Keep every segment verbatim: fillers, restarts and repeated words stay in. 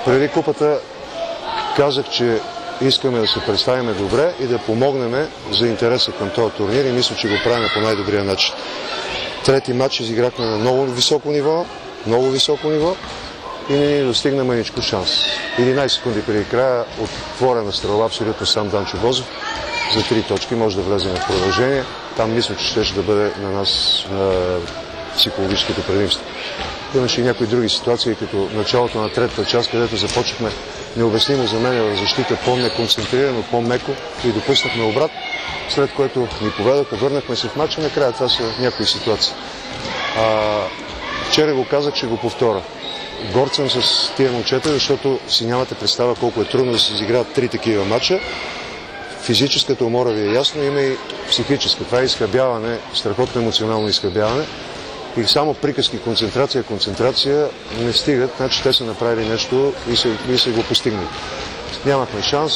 Преди купата казах, че искаме да се представим добре и да помогнем за интереса към този турнир и мисля, че го правим по най-добрия начин. Трети матч изиграхме на много високо ниво, много високо ниво и не ни достигна мъничко шанс. единайсет секунди преди края отворена стрела абсолютно сам Данчо Бозов за три точки, може да влезем в продължение. Там мисля, че ще да бъде на нас на психологическото предимство. Имаше и някои други ситуации, като началото на третата част, където започнахме необяснимо за мен в защита по-неконцентрирано, по-меко и допуснахме обрат, след което ни поведоха, върнахме се в матча, накрая това са някои ситуации. А, вчера го казах, че го повторя. Горд съм с тия момчета, защото си нямате представа колко е трудно да се изиграят три такива матча. Физическата умора ви е ясно, има и психическа. Това е изхабяване, страхотно емоционално изхабяване. И само приказки, концентрация, концентрация не стигат, значи те са направили нещо и са, и са го постигнали. Нямахме шанс,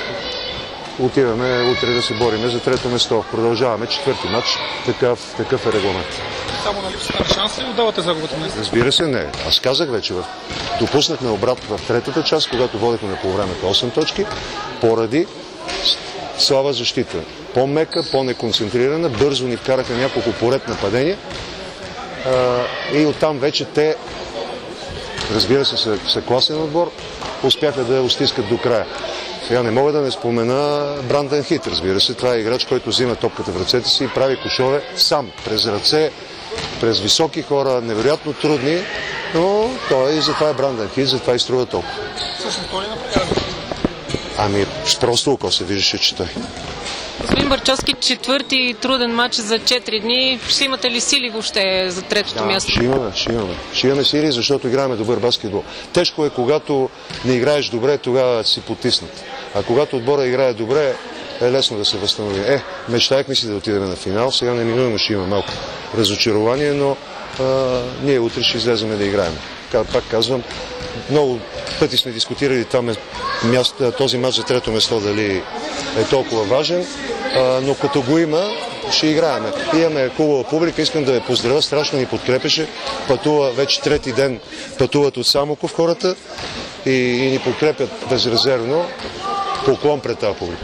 отиваме утре да се бориме за трето место. Продължаваме четвърти матч, такъв, такъв е регламент. Само на липсата на шанс ли отдавате загубата на место? Разбира се, не. Аз казах вече, в... допуснахме обрат в третата част, когато водихме по времето осем точки, поради слаба защита. По-мека, по-неконцентрирана, бързо ни вкараха няколко поред нападения. Uh, и оттам вече те, разбира се, са, са класен отбор, успяха да я стискат до края. Сега не мога да не спомена Брандън Хит, разбира се, това е играч, който взима топката в ръцете си и прави кошове сам, през ръце, през високи хора, невероятно трудни, но той и затова е Брандън Хит, затова и струва толкова. Също той ли направи? Ами, просто око се виждаше, че той. Господин Барчовски, четвърти труден матч за четири дни. Ще имате ли сили въобще за третото да, място? Ще имаме, ще имаме. Ще имаме сили, защото играем добър баскетбол. Тежко е, когато не играеш добре, тогава си потиснат. А когато отбора играе добре, е лесно да се възстанови. Е, мечтаехме си да отидем на финал, сега неминуемо ще има малко разочарование, но а, ние утре ще излезем да играем. Пак казвам, много пъти сме дискутирали там място, този матч за трето место дали е толкова важен, а, но като го има, ще играем. Имаме хубава публика, искам да я поздравя, страшно ни подкрепеше. Пътува вече трети ден, пътуват от Самоков хората и, и ни подкрепят безрезервно. Поклон пред тази публика.